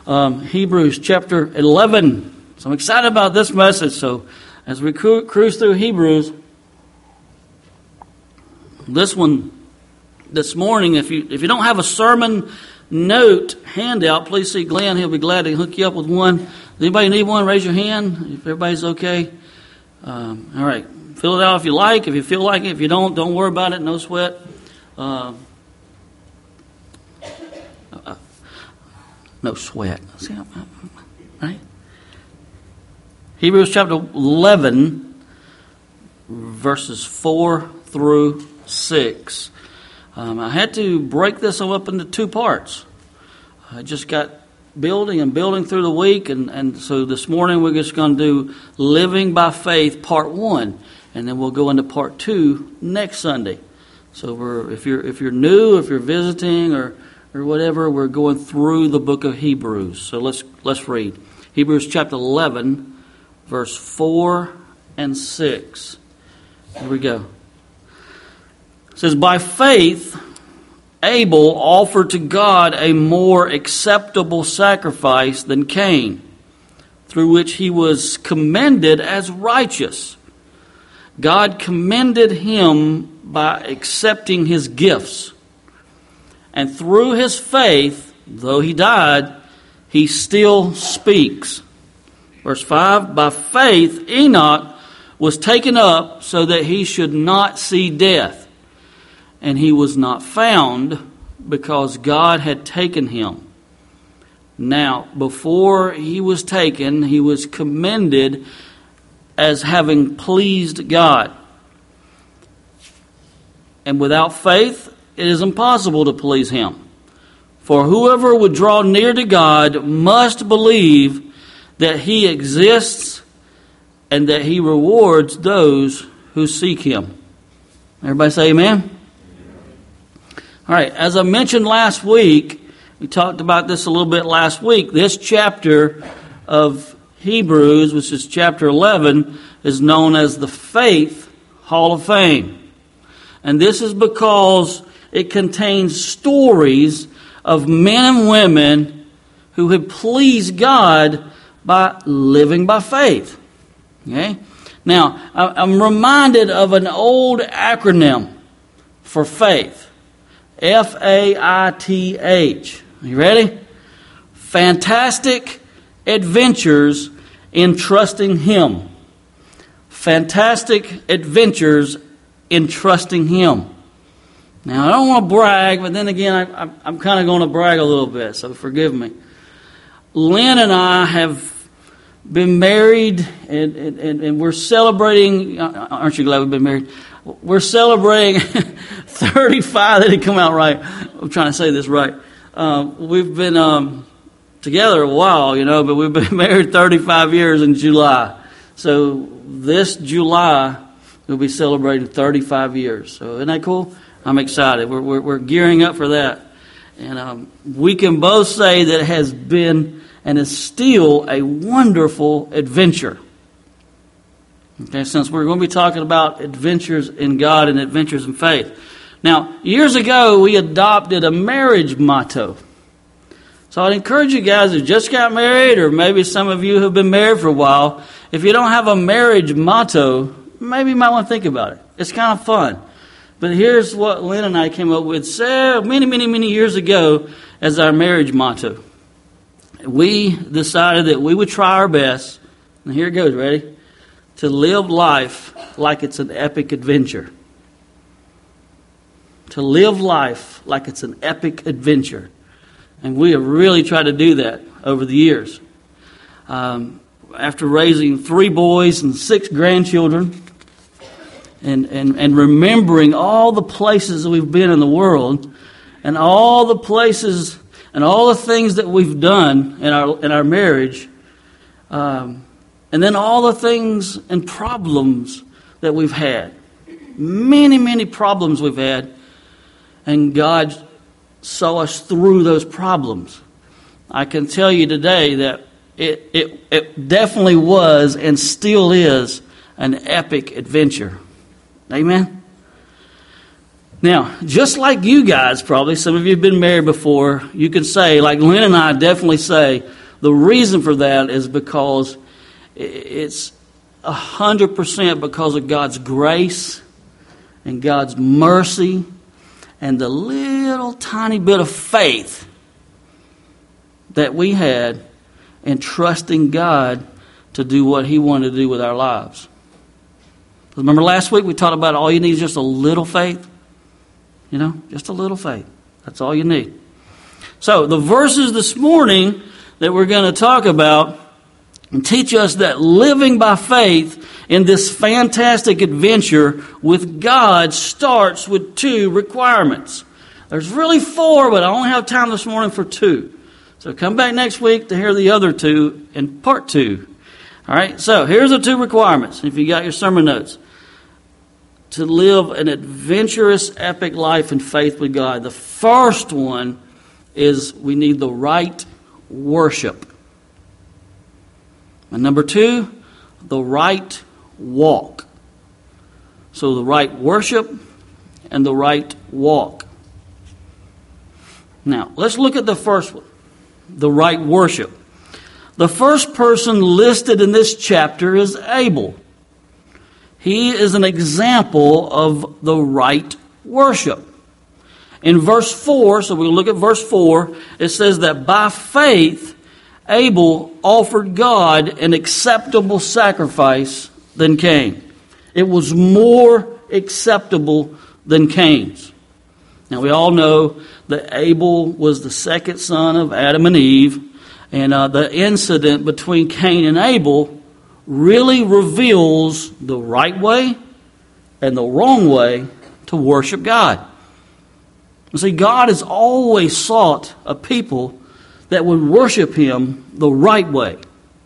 Hebrews chapter 11. So I'm excited about this message. So as we cruise through Hebrews, this morning, if you don't have a sermon note handout, please see Glenn. He'll be glad to hook you up with one. Does anybody need one? Raise your hand if everybody's okay. All right. Fill it out if you like. If you feel like it. If you don't worry about it. No sweat. No sweat. See, right? Hebrews chapter 11, verses 4 through 6. I had to break this up into two parts. I just got building through the week, and so this morning we're just going to do Living by Faith Part 1, and then we'll go into Part 2 next Sunday. So if you're new, if you're visiting, or whatever, we're going through the book of Hebrews. So let's read Hebrews chapter 11, verse 4 and 6. Here we go. It says, "By faith Abel offered to God a more acceptable sacrifice than Cain, through which he was commended as righteous. God commended him by accepting his gifts. And through his faith, though he died, he still speaks." Verse 5, "By faith Enoch was taken up so that he should not see death. And he was not found because God had taken him. Now, before he was taken, he was commended as having pleased God. And without faith, it is impossible to please him. For whoever would draw near to God must believe that he exists and that he rewards those who seek him." Everybody say amen? All right, as I mentioned last week, we talked about this a little bit last week. This chapter of Hebrews, which is chapter 11, is known as the Faith Hall of Fame. And this is because it contains stories of men and women who have pleased God by living by faith. Okay? Now, I'm reminded of an old acronym for faith. FAITH. You ready? Fantastic Adventures in Trusting Him. Fantastic Adventures in Trusting Him. Now, I don't want to brag, but then again, I'm kind of going to brag a little bit, so forgive me. Lynn and I have been married, and we're celebrating. Aren't you glad we've been married? We're celebrating 35. That didn't come out right. I'm trying to say this right. We've been together a while, but we've been married 35 years in July. So this July, we'll be celebrating 35 years. So isn't that cool? I'm excited. We're gearing up for that. And we can both say that it has been and is still a wonderful adventure. Okay, since we're going to be talking about adventures in God and adventures in faith. Now, years ago, we adopted a marriage motto. So I'd encourage you guys who just got married, or maybe some of you who have been married for a while, if you don't have a marriage motto, maybe you might want to think about it. It's kind of fun. But here's what Lynn and I came up with many years ago as our marriage motto. We decided that we would try our best, and here it goes, ready? To live life like it's an epic adventure. To live life like it's an epic adventure. And we have really tried to do that over the years. After raising 3 boys and 6 grandchildren, and remembering all the places that we've been in the world, and all the places and all the things that we've done in our marriage, and then all the things and problems that we've had. Many problems we've had. And God saw us through those problems. I can tell you today that it definitely was and still is an epic adventure. Amen? Now, just like you guys probably, some of you have been married before, you can say, like Lynn and I definitely say, the reason for that is because it's 100% because of God's grace and God's mercy and the little tiny bit of faith that we had in trusting God to do what He wanted to do with our lives. Remember last week we talked about all you need is just a little faith? You know, just a little faith. That's all you need. So the verses this morning that we're going to talk about and teach us that living by faith in this fantastic adventure with God starts with 2 requirements. There's really 4, but I only have time this morning for 2. So come back next week to hear the other 2 in part 2. All right, so here's the 2 requirements. If you got your sermon notes. To live an adventurous, epic life in faith with God. The first one is we need the right worship. And number 2, the right walk. So the right worship and the right walk. Now, let's look at the first one, the right worship. The first person listed in this chapter is Abel. He is an example of the right worship. In verse 4, so we'll look at verse 4, it says that by faith, Abel offered God an acceptable sacrifice than Cain. It was more acceptable than Cain's. Now we all know that Abel was the second son of Adam and Eve, and the incident between Cain and Abel really reveals the right way and the wrong way to worship God. You see, God has always sought a people that would worship Him the right way.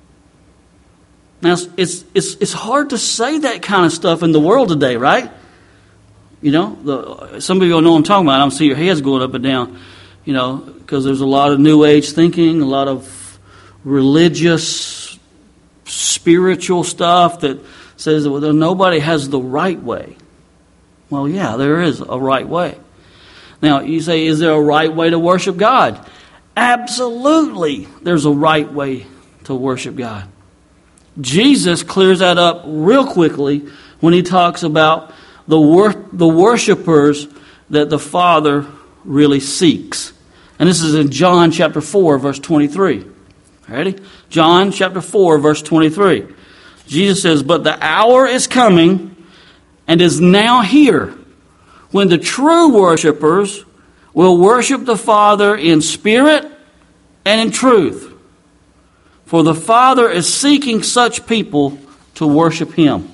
Now, it's hard to say that kind of stuff in the world today, right? You know, some of you know what I'm talking about. I don't see your heads going up and down, you know, because there's a lot of New Age thinking, a lot of religious spiritual stuff that says that well, nobody has the right way. Well, yeah, there is a right way. Now, you say, is there a right way to worship God? Absolutely, there's a right way to worship God. Jesus clears that up real quickly when He talks about the worshipers that the Father really seeks. And this is in John chapter 4, verse 23. Ready? John chapter 4, verse 23. Jesus says, but the hour is coming and is now here when the true worshipers will worship the Father in spirit and in truth. For the Father is seeking such people to worship Him.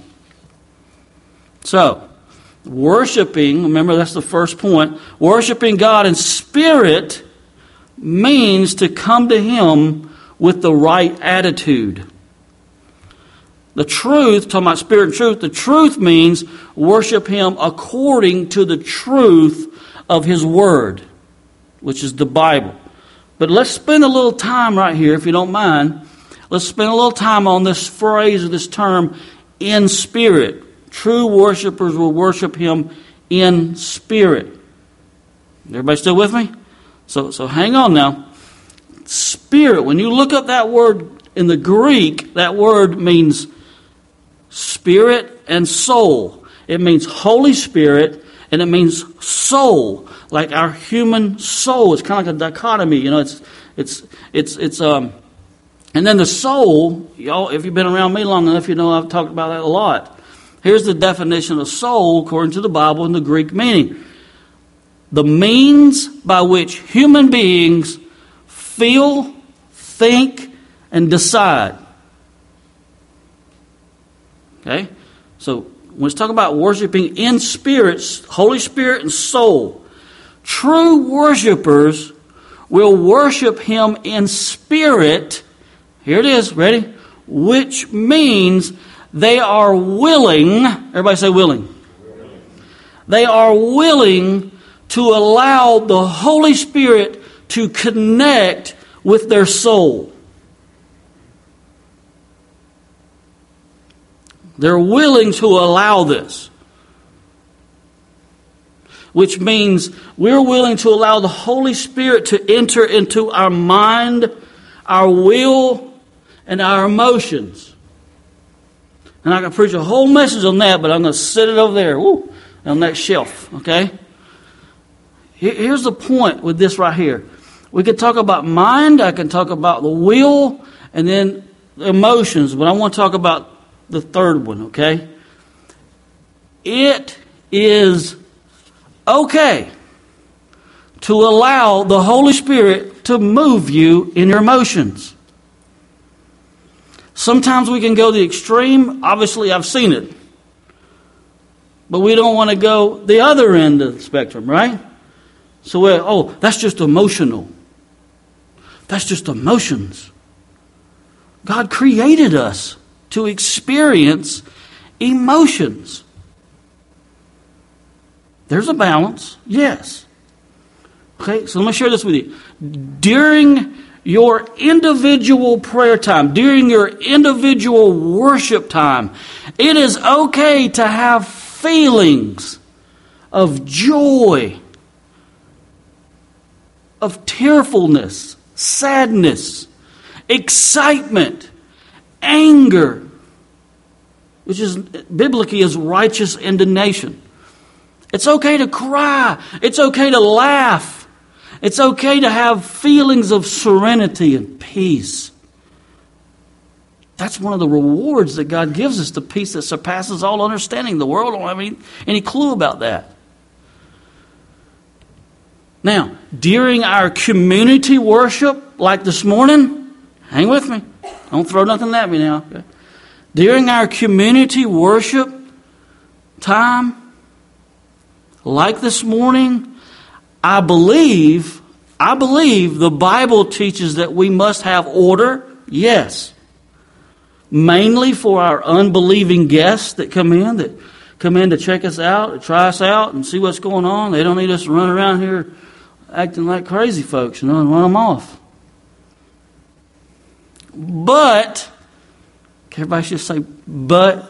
So, worshiping, remember that's the first point, worshiping God in spirit means to come to Him with the right attitude. The truth, talking about spirit and truth, the truth means worship Him according to the truth of His Word, which is the Bible. But let's spend a little time right here, if you don't mind. Let's spend a little time on this phrase or this term, in spirit. True worshipers will worship Him in spirit. Everybody still with me? So hang on now. Spirit, when you look up that word in the Greek, that word means spirit and soul. It means Holy Spirit and it means soul, like our human soul. It's kind of like a dichotomy, you know. And then the soul, y'all, if you've been around me long enough, you know I've talked about that a lot. Here's the definition of soul according to the Bible in the Greek meaning: the means by which human beings feel, think, and decide. Okay? So, when it's talking about worshiping in spirit, Holy Spirit and soul, true worshipers will worship Him in spirit. Here it is, ready? Which means they are willing, everybody say willing. They are willing to allow the Holy Spirit to connect with their soul. They're willing to allow this. which means we're willing to allow the Holy Spirit to enter into our mind, our will, and our emotions. And I can preach a whole message on that, but I'm going to set it over there, on that shelf, okay? Here's the point with this right here. We could talk about mind, I can talk about the will, and then emotions, but I want to talk about the third one, okay? It is okay to allow the Holy Spirit to move you in your emotions. Sometimes we can go the extreme. Obviously, I've seen it. But we don't want to go the other end of the spectrum, right? So, that's just emotional. That's just emotions. God created us to experience emotions. There's a balance, yes. Okay, so let me share this with you. During your individual prayer time, during your individual worship time, it is okay to have feelings of joy, of tearfulness, sadness, excitement, anger, which is biblically is righteous indignation. It's okay to cry. It's okay to laugh. It's okay to have feelings of serenity and peace. That's one of the rewards that God gives us, the peace that surpasses all understanding. The world don't have any clue about that. Now, during our community worship, like this morning, hang with me. Don't throw nothing at me now. Okay? During our community worship time, like this morning, I believe the Bible teaches that we must have order, yes. Mainly for our unbelieving guests that come in to check us out, to try us out and see what's going on. They don't need us to run around here acting like crazy folks, and run them off. But, everybody should say, but,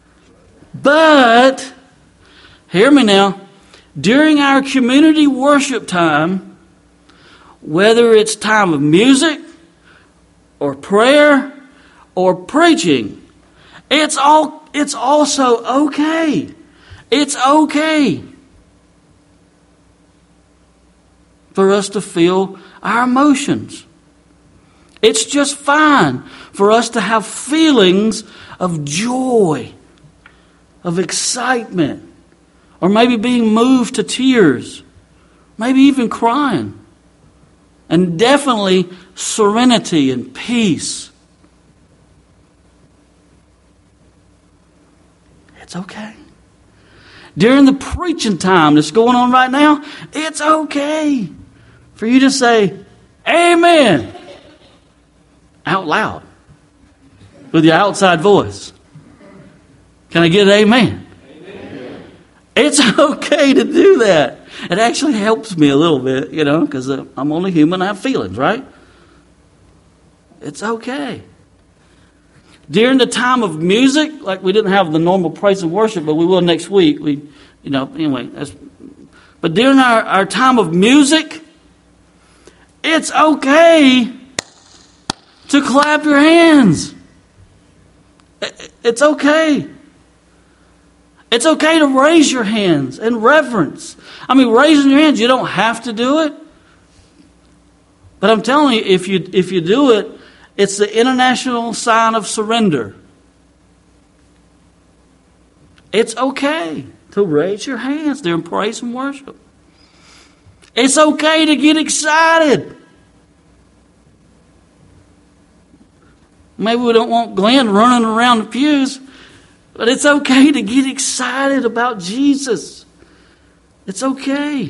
hear me now. During our community worship time, whether it's time of music or prayer or preaching, it's also okay. It's okay for us to feel our emotions. It's just fine for us to have feelings of joy, of excitement, or maybe being moved to tears, maybe even crying. And definitely serenity and peace. It's okay. During the preaching time that's going on right now, it's okay for you to say, amen, out loud, with your outside voice. Can I get an amen? It's okay to do that. It actually helps me a little bit, because I'm only human. I have feelings, right? It's okay. During the time of music, like we didn't have the normal praise and worship, but we will next week. But during our time of music, it's okay to clap your hands. It's okay. It's okay to raise your hands in reverence. Raising your hands, you don't have to do it. But I'm telling you, if you do it, it's the international sign of surrender. It's okay to raise your hands during praise and worship. It's okay to get excited. Maybe we don't want Glenn running around the pews, but it's okay to get excited about Jesus. It's okay.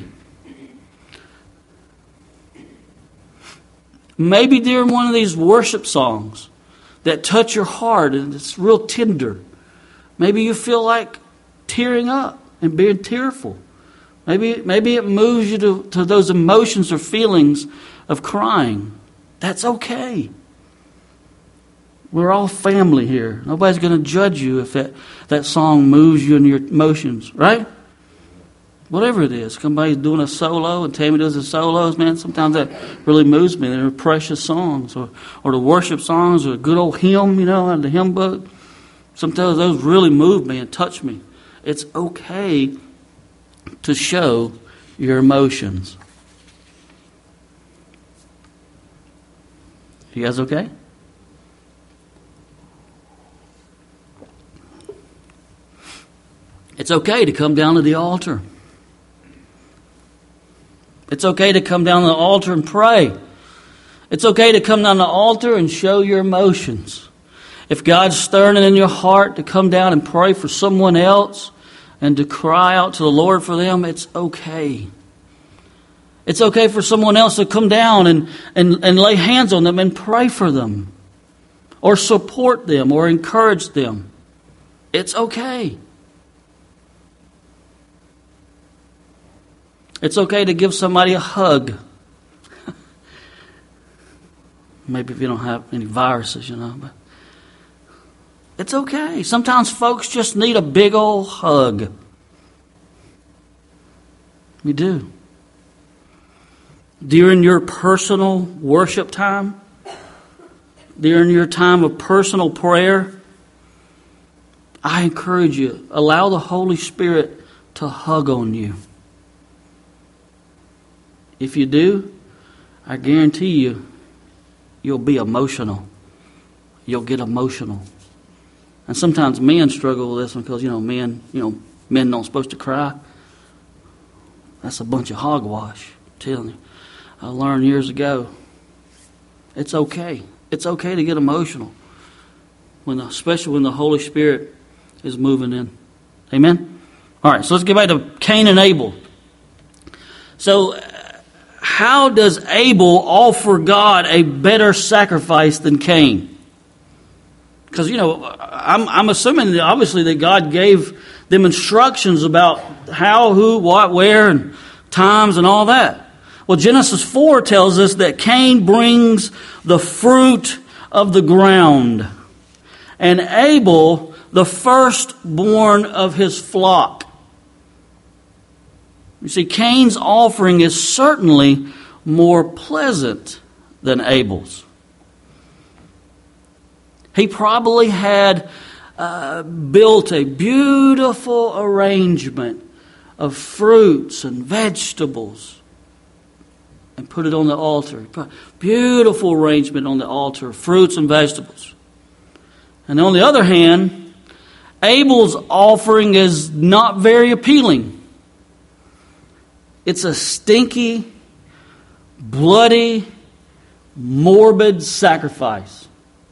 Maybe during one of these worship songs that touch your heart and it's real tender, maybe you feel like tearing up and being tearful. Maybe it moves you to those emotions or feelings of crying. That's okay. We're all family here. Nobody's going to judge you if that song moves you in your emotions, right? Whatever it is. Somebody's doing a solo and Tammy does the solos, man. Sometimes that really moves me. They're precious songs or the worship songs or a good old hymn, out of the hymn book. Sometimes those really move me and touch me. It's okay to show your emotions. You guys okay? It's okay to come down to the altar. It's okay to come down to the altar and pray. It's okay to come down to the altar and show your emotions. If God's stirring it in your heart to come down and pray for someone else and to cry out to the Lord for them, it's okay. It's okay for someone else to come down and lay hands on them and pray for them or support them or encourage them. It's okay. It's okay to give somebody a hug. Maybe if you don't have any viruses, but it's okay. Sometimes folks just need a big old hug. We do. During your personal worship time, during your time of personal prayer, I encourage you, allow the Holy Spirit to hug on you. If you do, I guarantee you, you'll be emotional. You'll get emotional. And sometimes men struggle with this one because, men don't supposed to cry. That's a bunch of hogwash, I'm telling you. I learned years ago. It's okay. It's okay to get emotional, especially when the Holy Spirit is moving in. Amen? All right, so let's get back to Cain and Abel. So, how does Abel offer God a better sacrifice than Cain? Because, I'm assuming obviously that God gave them instructions about how, who, what, where, and times and all that. Well, Genesis 4 tells us that Cain brings the fruit of the ground, and Abel the firstborn of his flock. You see, Cain's offering is certainly more pleasant than Abel's. He probably had built a beautiful arrangement of fruits and vegetables and put it on the altar. Beautiful arrangement on the altar, fruits and vegetables. And on the other hand, Abel's offering is not very appealing. It's a stinky, bloody, morbid sacrifice.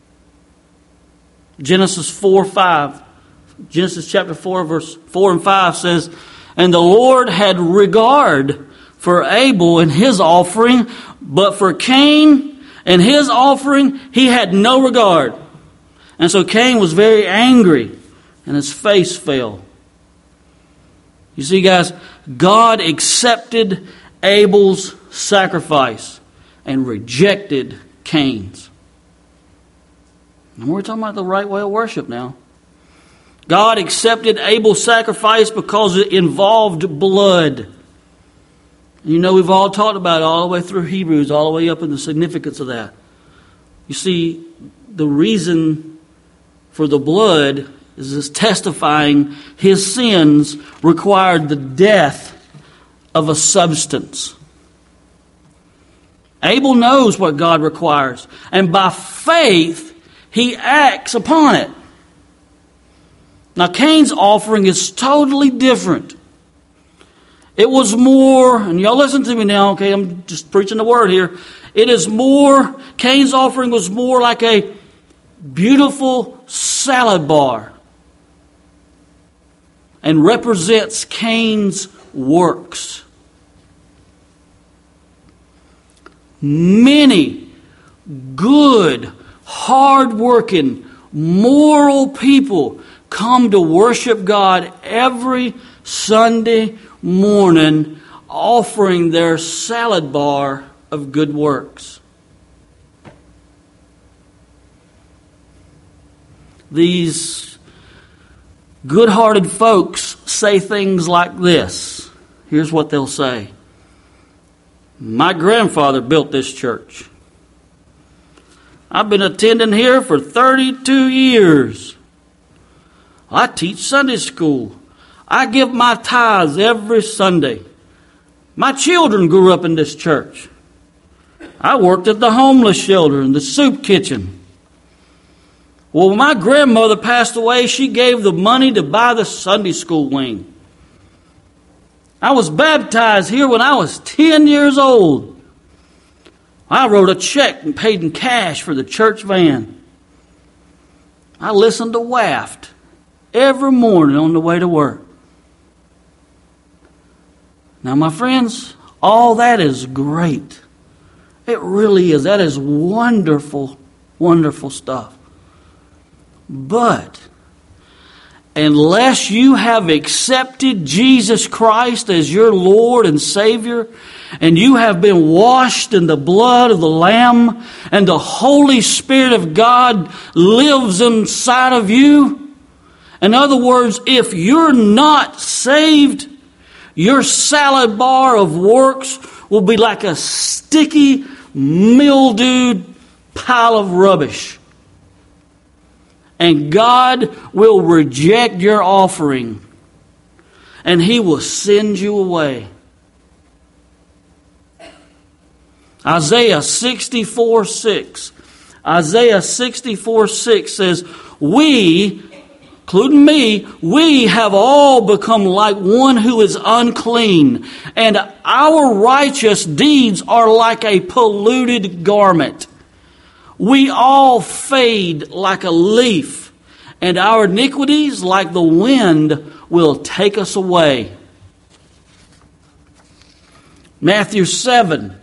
Genesis chapter 4, verse 4 and 5 says, "And the Lord had regard for Abel and his offering, but for Cain and his offering he had no regard. And so Cain was very angry, and his face fell." You see, guys, God accepted Abel's sacrifice and rejected Cain's. And we're talking about the right way of worship now. God accepted Abel's sacrifice because it involved blood. We've all talked about it all the way through Hebrews, all the way up in the significance of that. You see, the reason for the blood is this testifying his sins required the death of a substance. Abel knows what God requires, and by faith he acts upon it. Now Cain's offering is totally different. It was more, and y'all listen to me now, okay, I'm just preaching the word here. Cain's offering was more like a beautiful salad bar and represents Cain's works. Many good, hard-working, moral people come to worship God every Sunday morning, offering their salad bar of good works. These good-hearted folks say things like this. here's what they'll say. My grandfather built this church. I've been attending here for 32 years. I teach Sunday school. I give my tithes every Sunday. My children grew up in this church. I worked at the homeless shelter and the soup kitchen. Well, when my grandmother passed away, she gave the money to buy the Sunday school wing. I was baptized here when I was 10 years old. I wrote a check and paid in cash for the church van. I listened to WAFT every morning on the way to work. Now, my friends, all that is great. It really is. That is wonderful, wonderful stuff. But unless you have accepted Jesus Christ as your Lord and Savior, and you have been washed in the blood of the Lamb, and the Holy Spirit of God lives inside of you, in other words, if you're not saved, your salad bar of works will be like a sticky, mildewed pile of rubbish. And God will reject your offering, and He will send you away. Isaiah 64:6. Isaiah 64:6 says, we, including me, we have all become like one who is unclean, and our righteous deeds are like a polluted garment. We all fade like a leaf, and our iniquities, like the wind, will take us away. Matthew 7,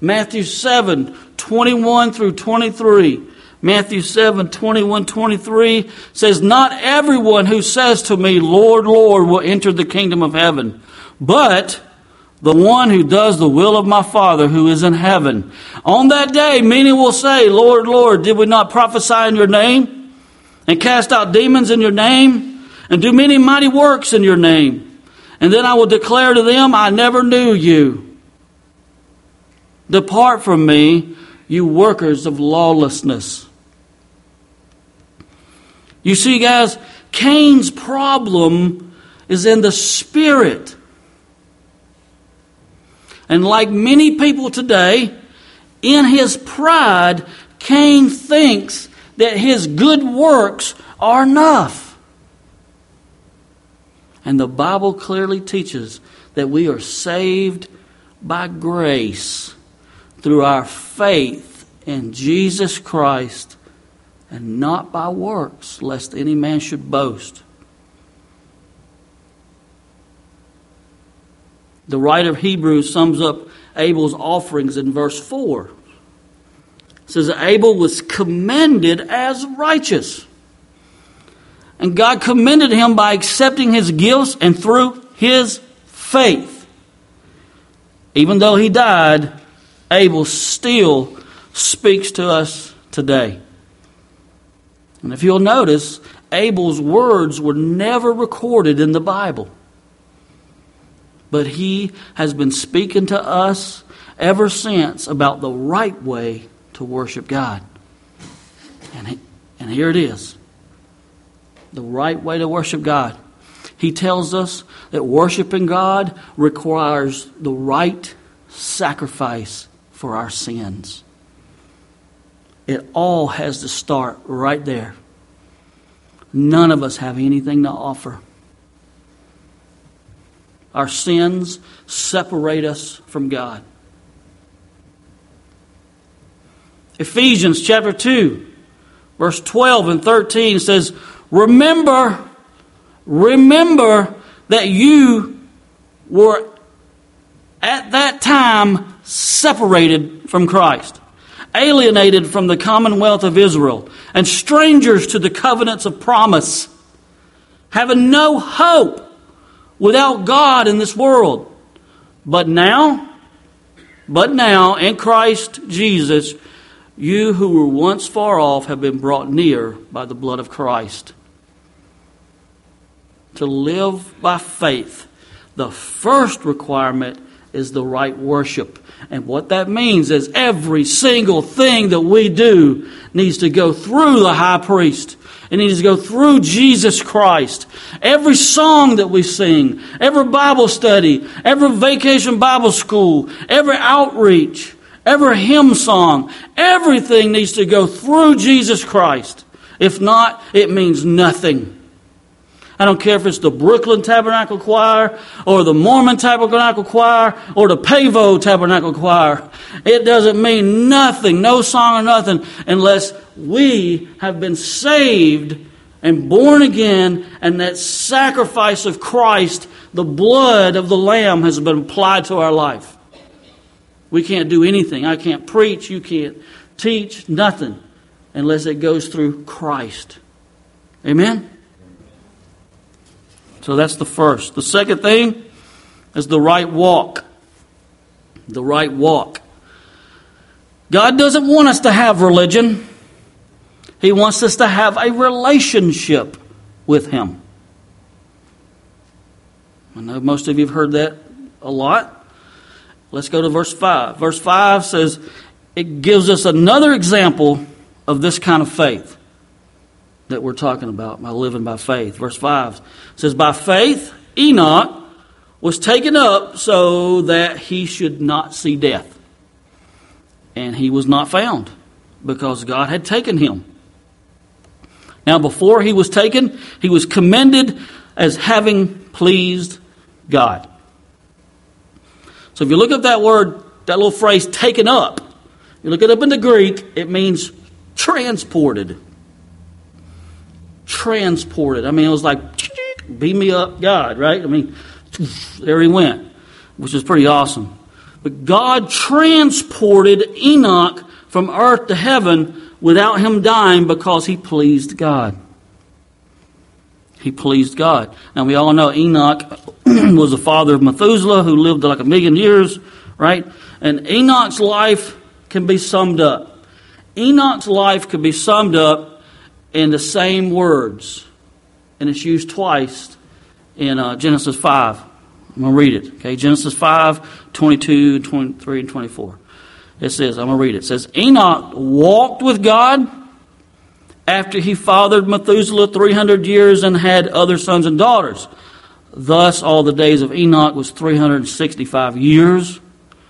21 through 23. Matthew 7, 21, 23 says, not everyone who says to me, Lord, Lord, will enter the kingdom of heaven, but the one who does the will of my Father who is in heaven. On that day, many will say, Lord, Lord, did we not prophesy in your name, and cast out demons in your name, and do many mighty works in your name? And then I will declare to them, I never knew you. Depart from me, you workers of lawlessness. You see, guys, Cain's problem is in the spirit. And like many people today, in his pride, Cain thinks that his good works are enough. And the Bible clearly teaches that we are saved by grace through our faith in Jesus Christ, and not by works, lest any man should boast. The writer of Hebrews sums up Abel's offerings in verse 4. It says that Abel was commended as righteous. And God commended him by accepting his gifts and through his faith. Even though he died, Abel still speaks to us today. And if you'll notice, Abel's words were never recorded in the Bible. But he has been speaking to us ever since about the right way to worship God. And here it is. The right way to worship God. He tells us that worshiping God requires the right sacrifice for our sins. It all has to start right there. None of us have anything to offer. Our sins separate us from God. Ephesians chapter 2, verse 12 and 13 says, Remember that you were at that time separated from Christ, alienated from the commonwealth of Israel, and strangers to the covenants of promise, having no hope without God in this world. But now, in Christ Jesus, you who were once far off have been brought near by the blood of Christ. To live by faith, The first requirement is the right worship. And what that means is every single thing that we do needs to go through the high priest. It needs to go through Jesus Christ. Every song that we sing, every Bible study, every vacation Bible school, every outreach, every hymn song, everything needs to go through Jesus Christ. If not, it means nothing. I don't care if it's the Brooklyn Tabernacle Choir or the Mormon Tabernacle Choir or the Pavo Tabernacle Choir. It doesn't mean nothing, no song or nothing, unless we have been saved and born again, and that sacrifice of Christ, the blood of the Lamb, has been applied to our life. We can't do anything. I can't preach. You can't teach. Nothing unless it goes through Christ. Amen? So that's the first. The second thing is the right walk. The right walk. God doesn't want us to have religion. He wants us to have a relationship with Him. I know most of you have heard that a lot. Let's go to verse 5. Verse 5 says, it gives us another example of this kind of faith that we're talking about, by living by faith. Verse 5 says, by faith Enoch was taken up so that he should not see death. And he was not found, because God had taken him. Now before he was taken, he was commended as having pleased God. So if you look up that word, that little phrase, taken up, you look it up in the Greek, it means transported. Transported. I mean, it was like, beam me up, God, right? I mean, there he went, which is pretty awesome. But God transported Enoch from earth to heaven without him dying, because he pleased God. He pleased God. Now, we all know Enoch was the father of Methuselah, who lived like 1,000,000 years, right? And Enoch's life can be summed up. Enoch's life could be summed up in the same words, and it's used twice in Genesis 5. I'm going to read it. Okay, Genesis 5, 22, 23, and 24. It says, I'm going to read it. It says, Enoch walked with God after he fathered Methuselah 300 years and had other sons and daughters. Thus, all the days of Enoch was 365 years.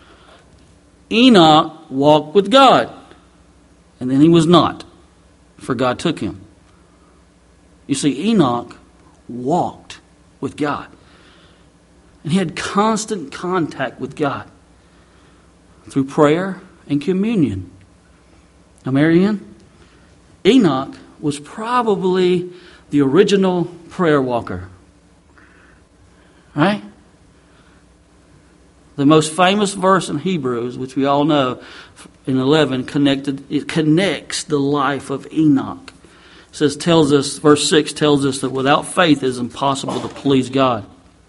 Enoch walked with God, and then he was not, for God took him. You see, Enoch walked with God. And he had constant contact with God through prayer and communion. Now, Marianne, Enoch was probably the original prayer walker. Right? The most famous verse in Hebrews, which we all know, in 11, it connects the life of Enoch. Verse 6 tells us that without faith it is impossible to please God.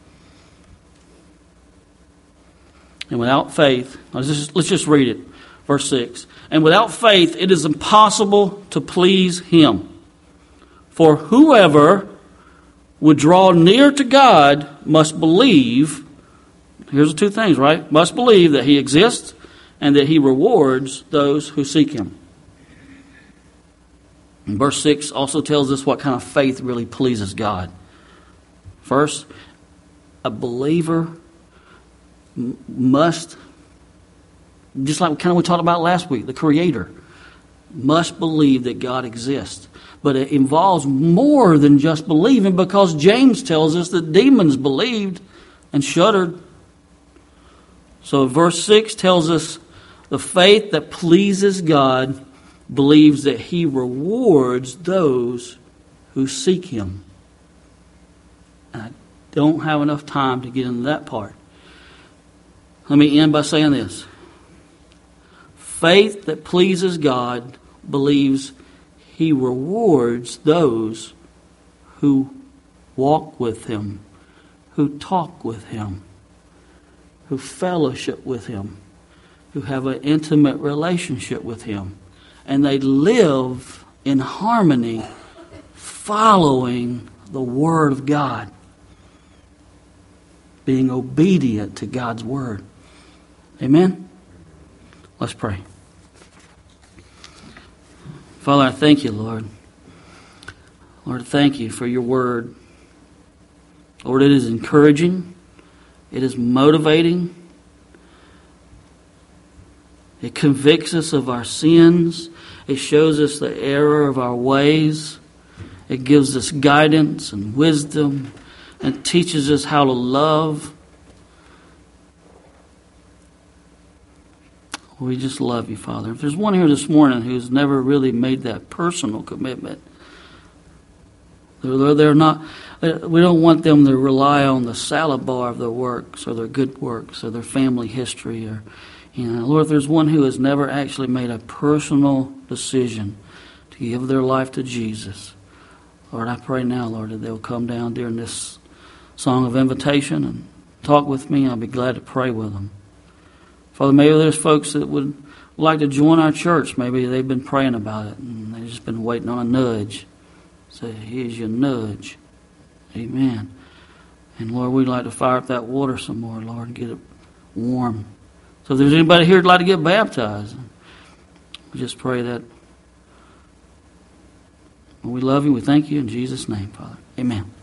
And without faith, let's just read it. Verse 6. And without faith it is impossible to please Him. For whoever would draw near to God must believe, here's the two things, right? Must believe that He exists and that He rewards those who seek Him. And verse 6 also tells us what kind of faith really pleases God. First, a believer must, just like kind of we talked about last week, the Creator must believe that God exists. But it involves more than just believing, because James tells us that demons believed and shuddered. So verse 6 tells us the faith that pleases God believes that He rewards those who seek Him. And I don't have enough time to get into that part. Let me end by saying this. Faith that pleases God believes He rewards those who walk with Him, who talk with Him, who fellowship with Him, who have an intimate relationship with Him. And they live in harmony, following the Word of God. being obedient to God's word. Amen? Let's pray. Father, I thank you, Lord. Lord, thank you for your word. Lord, it is encouraging. It is motivating. It convicts us of our sins. It shows us the error of our ways. It gives us guidance and wisdom and teaches us how to love. We just love you, Father. If there's one here this morning who's never really made that personal commitment, they're not. We don't want them to rely on the salad bar of their works or their good works or their family history. Or, Lord, if there's one who has never actually made a personal decision to give their life to Jesus, Lord, I pray now, Lord, that they'll come down during this song of invitation and talk with me. I'll be glad to pray with them. Father, maybe there's folks that would like to join our church. Maybe they've been praying about it and they've just been waiting on a nudge. Say, here's your nudge. Amen. And Lord, we'd like to fire up that water some more, Lord, and get it warm. So if there's anybody here who'd like to get baptized, we just pray that. We love you. We thank you in Jesus' name, Father. Amen.